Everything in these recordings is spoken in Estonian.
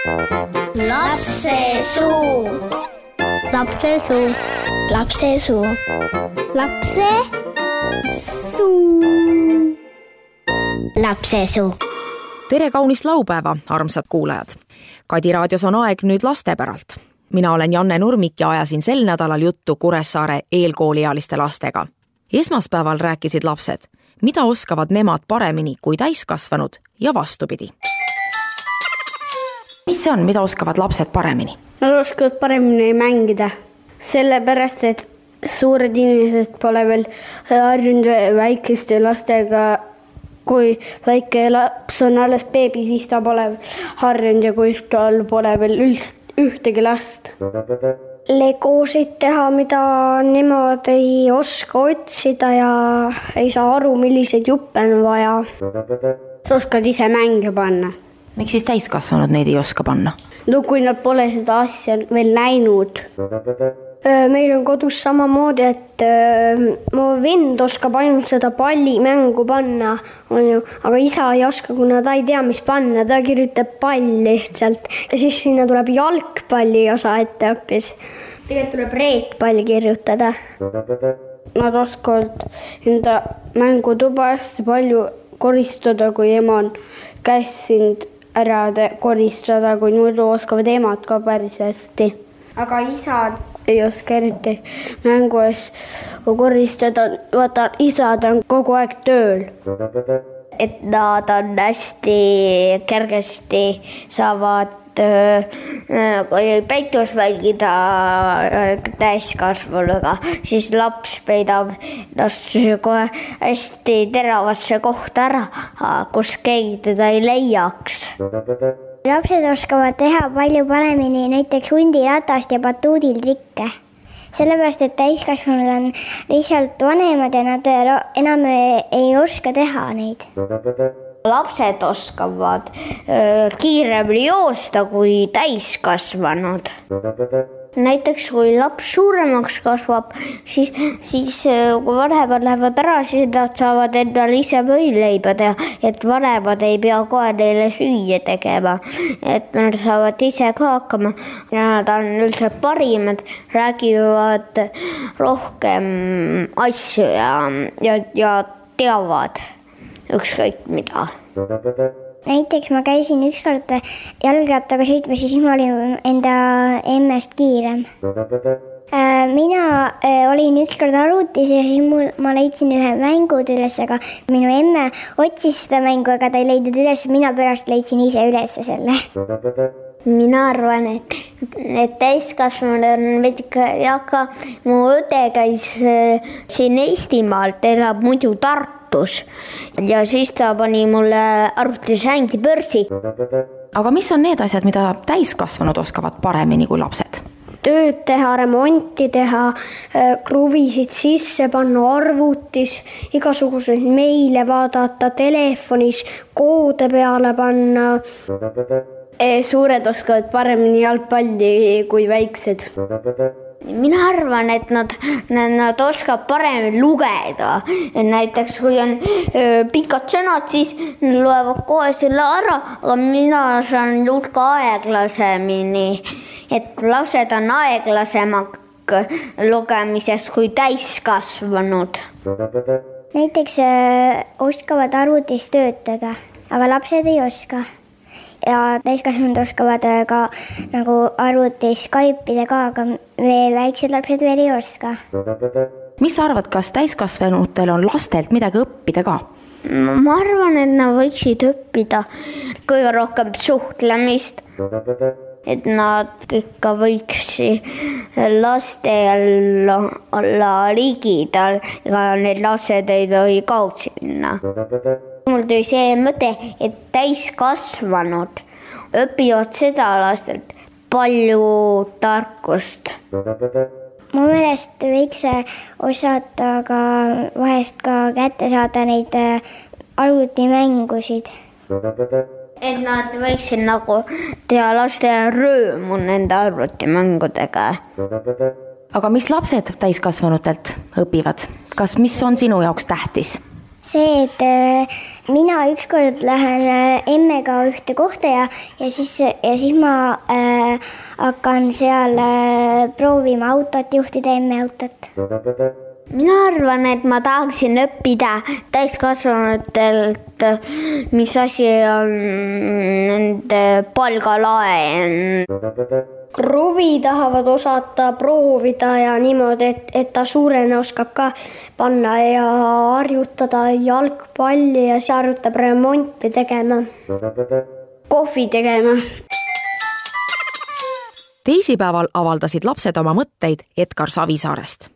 Lapsesuu. Lapsesuu. Lapsesuu. Lapsesuu. Lapsesuu. Tere kaunist laupäeva, armsad kuulajad! Kadi raadios on aeg nüüd lastepäralt. Mina olen Janne Nurmik ja ajasin sel nädalal juttu Kuressaare eelkooliealiste lastega. Esmaspäeval rääkisid lapsed, mida oskavad nemad paremini kui täiskasvanud ja vastupidi. Mis see on, mida oskavad lapsed paremini? Nad oskavad paremini mängida, sellepärast, et suured inimesed pole veel harjunud väikeste lastega. Kui väike laps on alles beebi, siis ta pole harjunud ja kui tal pole veel ühtegi last. Legosid teha, mida nemad ei oska otsida ja ei saa aru, milliseid juppe on vaja. Sa oskad ise mänge panna. Miks siis täiskasvanud neid ei oska panna? No kui nad pole seda asja veel näinud. Meil on kodus samamoodi, et mu vend oskab ainult seda pallimängu panna, aga isa ei oska, kuna ta ei tea, mis panna, ta kirjutab pall lihtsalt. Ja siis sinna tuleb jalgpalli osa ette hoopis. Tegelikult tuleb reetpalli kirjutada. Nad oskavad enda mängutuba hästi palju koristada, kui ema on käsinud ära koristada, kui muidu oskavad emad ka päris hästi. Aga isad ei oska eriti mängu ees koristada, vaata isad on kogu aeg tööl. Et nad on hästi kergesti saavad peitus mängida täiskasvanuga, siis laps peidab kohe hästi teravasse kohta ära, kus keegi teda ei leiaks. Lapsed oskavad teha palju paremini näiteks hundiratast ja batuudil trikke. Sellepärast, et täiskasvanud on lihtsalt vanemad ja nad enam ei oska teha neid. Lapsed oskavad kiiremini joosta kui täiskasvanud. Näiteks kui laps suuremaks kasvab, siis kui vanemad lähevad ära, siis nad saavad endale ise võileiba teha, et vanemad ei pea kohe neile süüa tegema, et nad saavad ise ka hakkama ja nad on üldse parimad, räägivad rohkem asju ja teavad ükskõik mida. Näiteks ma käisin ükskord jalgrattaga sõitmas ja siis ma olin enda emmest kiirem. Mina olin ükskord arvutis ja siis ma leidsin ühe mängud üles, aga minu emme otsis seda mängu, aga ta ei leidnud üles, mina pärast leidsin ise üles selle. Mina arvan, et täiskasvanud on veidike, aga mu õde käis siin Eestimaalt, elab muidu Tartus ja siis ta pani mulle arvutis hängi börsi. Aga mis on need asjad, mida täiskasvanud oskavad paremini kui lapsed? Tööd teha, remonti teha, kruvisid sisse panna arvutis, igasuguseid meile vaadata, telefonis koode peale panna. Suured oskavad paremini jalgpalli kui väiksed. Mina arvan, et nad oskavad paremini lugeda. Näiteks kui on pikad sõnad, siis loevad kohe selle ära, aga mina saan hulka aeglasemini. Et lapsed on aeglasemad lugemisest kui täiskasvanud. Näiteks oskavad arvutis töötada, aga lapsed ei oska. Ja täiskasvanud oskavad ka nagu arvutis Skype'ida ka, aga väiksed lapsed veel ei oska. Mis sa arvad, kas täiskasvanutel on lastelt midagi õppida ka? Ma arvan, et nad võiksid õppida kõige rohkem suhtlemist. Et nad ikka võiksid lastel olla ligidal ja need lapsed ei tohi kaudsi minna. Mul tuli see mõte, et täiskasvanud õpivad seda lastelt palju tarkust. Mu meelest võiks osata ka vahest ka kätte saada neid arvutimängusid. Et nad võiksid nagu teha laste rõõmu nende arvutimängudega. Aga mis lapsed täiskasvanutelt õpivad? Mis on sinu jaoks tähtis? see, et mina ükskord lähen emmega ühte kohta ja siis ma hakkan seal proovima autot juhtida, emme autot. Mina arvan, et ma tahaksin õppida täiskasvanutelt, mis asi on nende palgalaen. Kruvi tahavad osata proovida ja niimoodi, et ta suurena oskab ka panna ja harjutada jalgpalli ja see harjutab remonti tegema, kohvi tegema. Teisipäeval avaldasid lapsed oma mõtteid Edgar Savisaarest.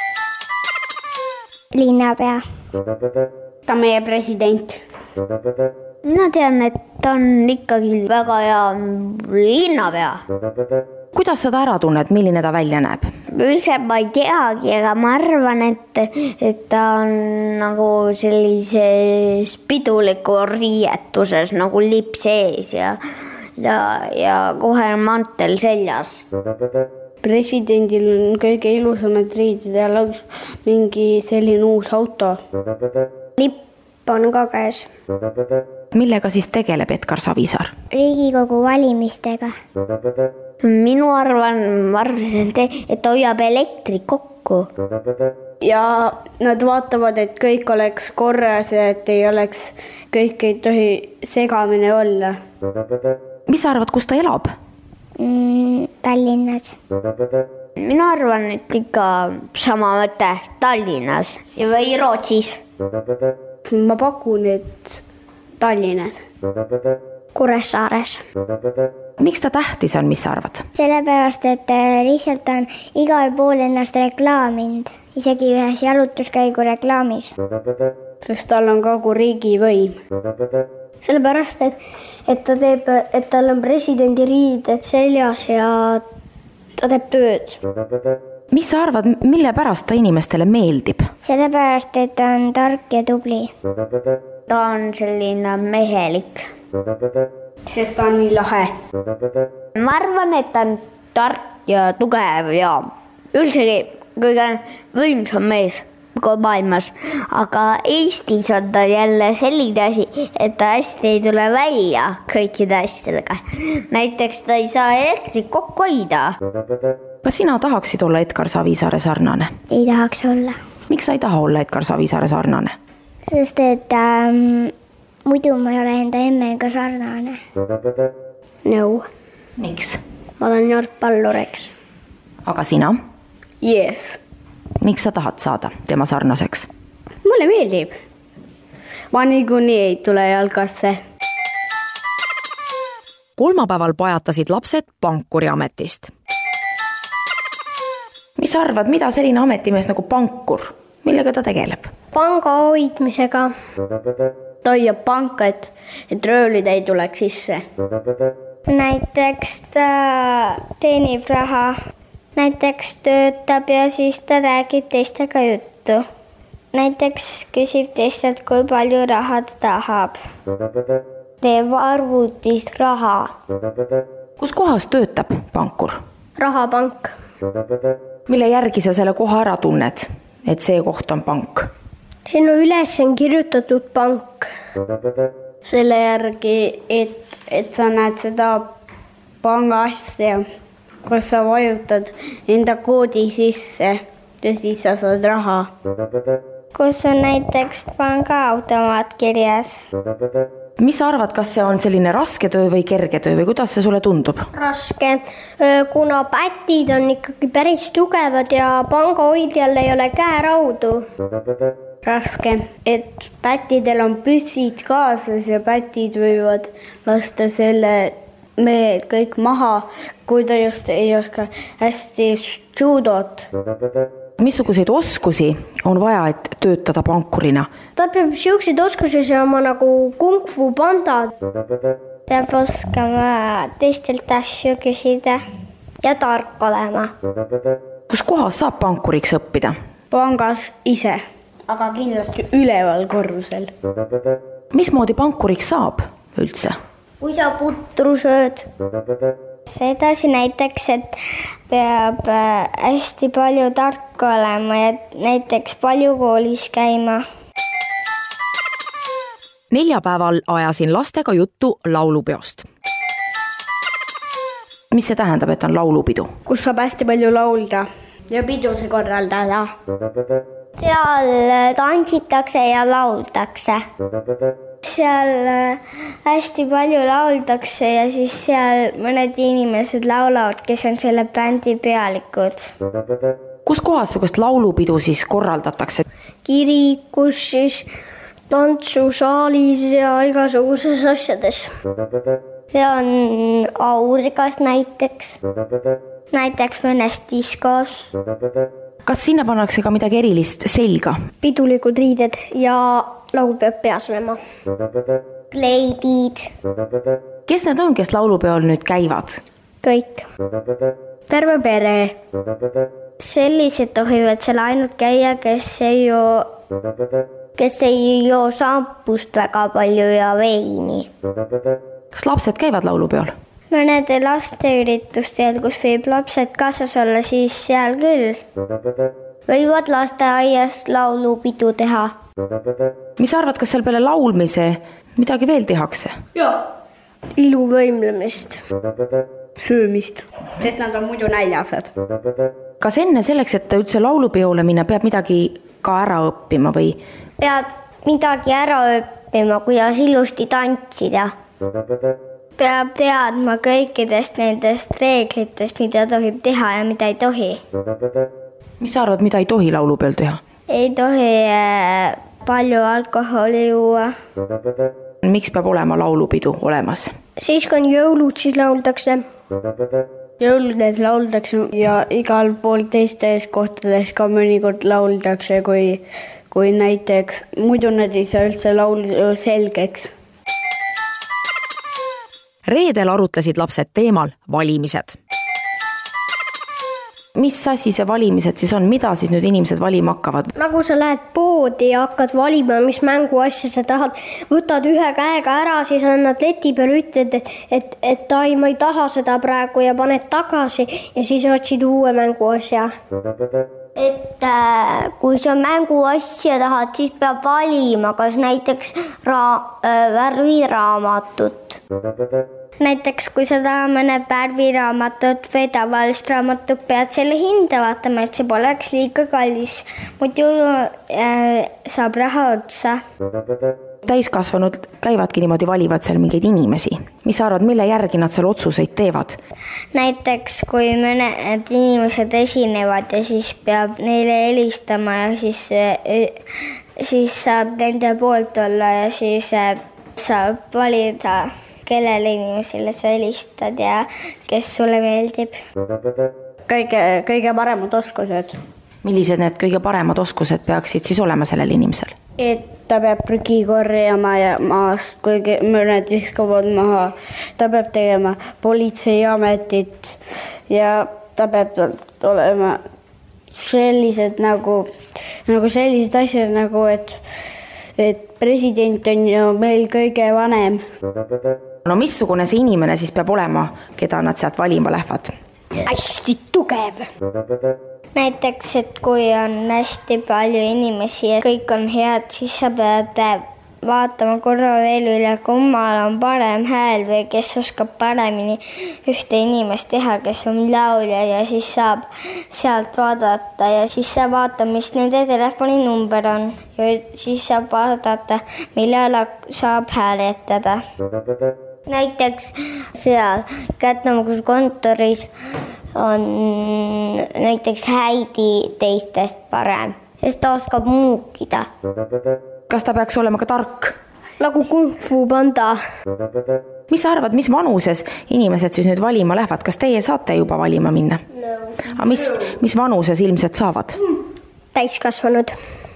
Linnapea. Ta on meie president. Mina tean, et ta on ikkagi väga hea linnapea. Kuidas sa ta ära tunned, milline ta välja näeb? Üldse ma ei teagi, aga ma arvan, et ta on nagu sellises piduliku riietuses nagu lipp sees ja kohe mantel seljas. Presidendil on kõige ilusamad riided ja lausa mingi selline uus auto. Lipp on ka käes. Millega siis tegeleb Edgar Savisaar? Riigikogu valimistega. Minu arvasin, et hoiab elektri kokku. Ja nad vaatavad, et kõik oleks korras ja et kõik ei tohi segamine olla. Mis sa arvad, kus ta elab? Tallinnas. Mina arvan, et ikka sama mõte Tallinnas või Rootsis. Ma pakun, et Tallinnas. Kuressaares. Miks ta tähtis on, mis sa arvad? Sellepärast, et lihtsalt on igal pool ennast reklaaminud, isegi ühes jalutuskäigu reklaamis. Sest tal on kogu riigi võim. Sellepärast, et tal on presidendi riided seljas ja ta teeb tööd. Mis sa arvad, mille pärast ta inimestele meeldib? Sellepärast, et ta on tark ja tubli. Ta on selline mehelik. Sest ta on nii lahe. Ma arvan, et ta on tark ja tugev ja üldsegi kõige võimsam mees maailmas, aga Eestis on ta jälle selline asi, et ta hästi ei tule välja kõikide asjadega. Näiteks ta ei saa elektrit kokku hoida. Kas sina tahaksid olla Edgar Savisaare sarnane? Ei tahaks olla. Miks sa ei taha olla Edgar Savisaare sarnane? Sest et muidu ma ei ole enda emmega sarnane. No. Miks? Ma olen jalgpalluriks. Aga sina? Yes. Miks sa tahad saada tema sarnaseks? Mulle meeldib. Ma niikuinii ei tule jalgasse. Kolmapäeval pajatasid lapsed pankuriametist. Mis sa arvad, mida selline ametimees nagu pankur, millega ta tegeleb? Panga hoidmisega. Ta hoiab panka, et röövlid ei tuleks sisse. Näiteks ta teenib raha. Näiteks töötab ja siis ta räägib teistega juttu. Näiteks küsib teistelt, kui palju raha ta tahab. Teeb arvutist raha. Kus kohas töötab pankur? Rahapank. Mille järgi sa selle koha ära tunned, et see koht on pank? Sinu üles on kirjutatud pank. Selle järgi, et sa näed seda panga asja, kus sa vajutad enda koodi sisse ja siis sa saad raha. Kus on näiteks pangaautomaat kirjas. Mis sa arvad, kas see on selline raske töö või kerge töö või kuidas see sulle tundub? Raske, kuna pätid on ikkagi päris tugevad ja pangahoidjal ei ole käeraudu. Raske, et pätidel on püssid kaasas ja pätid võivad lasta selle mehed kõik maha, kui ta just ei oska hästi judot. Missuguseid oskusi on vaja, et töötada pankurina? Ta peab siukseid oskusi saama nagu kung fu panda. Peab oskama teistelt asju küsida ja tark olema. Kus kohas saab pankuriks õppida? Pangas ise, aga kindlasti üleval korrusel. Mismoodi pankuriks saab üldse? Kui sa putru sööd. Sedasi näiteks, et peab hästi palju tark olema ja näiteks palju koolis käima. Neljapäeval ajasin lastega juttu laulupeost. Mis see tähendab, et on laulupidu? Kus saab hästi palju laulda ja pidusi korraldada. Seal tantsitakse ja lauldakse. Seal hästi palju lauldakse ja siis seal mõned inimesed laulavad, kes on selle bändi pealikud. Kus kohas sugust laulupidu siis korraldatakse? Kirikus, siis tantsusaalis ja igasuguses asjades. See on Aurigas näiteks mõnes diskos. Kas sinna pannakse ka midagi erilist selga? Pidulikud riided ja laul peab peas olema. Kleidid. Kes need on, kes laulupeol nüüd käivad? Kõik. Terve pere. Sellised tohivad seal ainult käia, kes ei joo šampust väga palju ja veini. Kas lapsed käivad laulupeol? Mõnede lasteüritustel, kus võib lapsed kaasas olla, siis seal küll. Võivad lasteaias laulupidu teha. Mis arvad, kas seal peale laulmise midagi veel tehakse? Iluvõimlemist. Söömist. Sest nad on muidu näljased. Kas enne selleks, et üldse laulupeole minna, peab midagi ka ära õppima või? Peab midagi ära õppima, kuidas ilusti tantsida. Peab teadma kõikidest nendest reeglitest, mida tohib teha ja mida ei tohi. Mis sa arvad, mida ei tohi laulupeol teha? Ei tohi palju alkoholi juua. Miks peab olema laulupidu olemas? Siis kui on jõulud, siis lauldakse. Jõuludes lauldakse ja igal pool teistes kohtades ka mõnikord lauldakse, kui näiteks muidu nad ei saa üldse laulu selgeks. Reedel arutlesid lapsed teemal valimised. Mis asi see valimised siis on? Mida siis nüüd inimesed valima hakkavad? Nagu sa lähed poodi ja hakkad valima, mis mänguasja sa tahad, võtad ühe käega ära, siis annad leti peal, ütled, et ma ei taha seda praegu ja paned tagasi ja siis otsid uue mänguasja. Et kui sa mänguasja tahad, siis peab valima, kas näiteks värviraamatut. Näiteks kui sa tahad mõne värviraamatut või tavalist raamatut, pead selle hinda vaatama, et see poleks liiga kallis. Muidu saab raha otsa. Täiskasvanud käivadki niimoodi, valivad seal mingeid inimesi. Mis sa arvad, mille järgi nad seal otsuseid teevad? Näiteks kui mõned inimesed esinevad ja siis peab neile helistama ja siis saab nende poolt olla ja siis saab valida, kellele inimesele sa helistad ja kes sulle meeldib. Kõige paremad oskused. Millised need kõige paremad oskused peaksid siis olema sellel inimesel? Et ta peab prügi korjama ja maast, kui mõned viskavad maha. Ta peab tegema politseiametit ja ta peab olema sellised sellised asjad nagu, et president on ju meil kõige vanem. No missugune see inimene siis peab olema, keda nad sealt valima lähevad? Hästi tugev. Näiteks, et kui on hästi palju inimesi ja kõik on head, siis sa pead vaatama korra veel üle, kummal on parem hääl või kes oskab paremini ühte inimest teha, kes on laulja ja siis saab sealt vaadata ja siis saab vaadata, mis nende telefoninumber on ja siis saab vaadata, millal saab hääletada. Näiteks seal Kätnamugus kontoris on näiteks Häidi teistest parem, sest ta oskab muukida. Kas ta peaks olema ka tark? Nagu Kung Fu Panda. Mis sa arvad, mis vanuses inimesed siis nüüd valima lähevad? Kas teie saate juba valima minna? No. Aga mis vanuses ilmselt saavad? Täiskasvanud.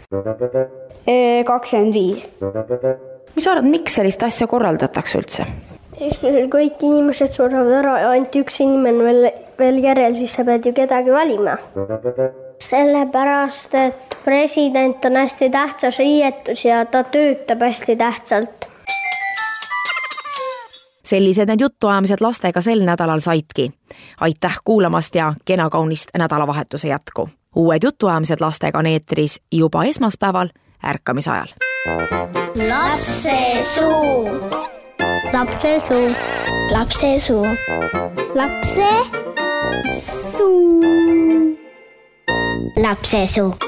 25. Mis sa arvad, miks sellist asja korraldatakse üldse? Siis kui kõik inimesed suravad ära ja ainult üks inimene veel järel, siis sa pead ju kedagi valima. Sellepärast, et president on hästi tähtsas riietus ja ta töötab hästi tähtsalt. Sellised need juttuajamised lastega sel nädalal saidki. Aitäh kuulamast ja kena kaunist nädalavahetuse jätku. Uued juttuajamised lastega on eetris juba esmaspäeval ärkamise ajal. Lapsesuu. Lapsesuu. Lapsesuu. Lapsesuu. Lapsesuu.